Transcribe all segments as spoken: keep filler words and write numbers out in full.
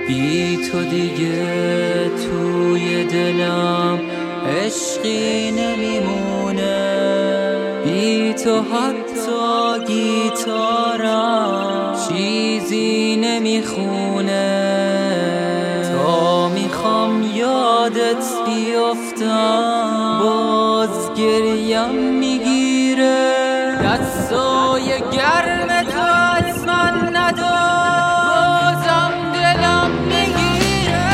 بی تو دیگه توی دلم عشقی نمیمونه، بی تو حتی گیتارم چیزی نمیخونه. تا میخوام یادت بیفتم باز گریم میگیره، دستای گرم تو از من ندار بازم دلم میگیره.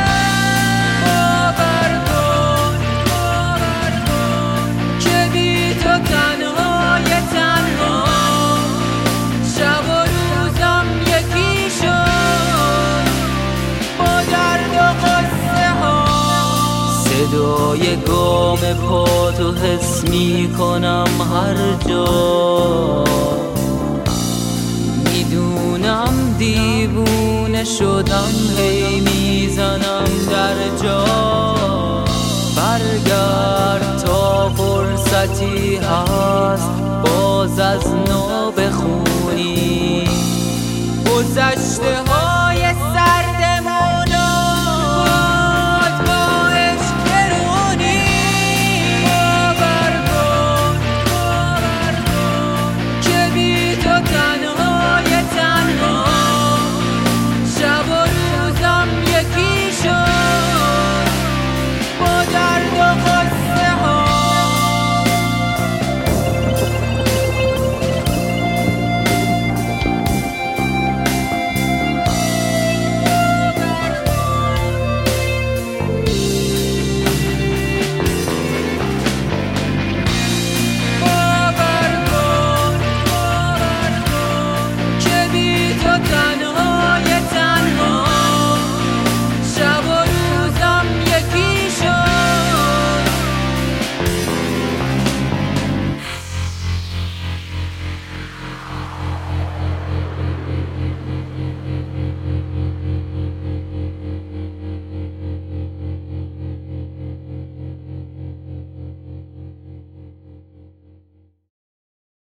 باور کن باور کن که بی تو تنهای تنها شب و روزم یکی شد با درد و قصه ها. صدای گام پا تو حس میکنم هر جا، میدونم دیوونه شدم هی میزنم در جا. برگرد تا فرصتی هست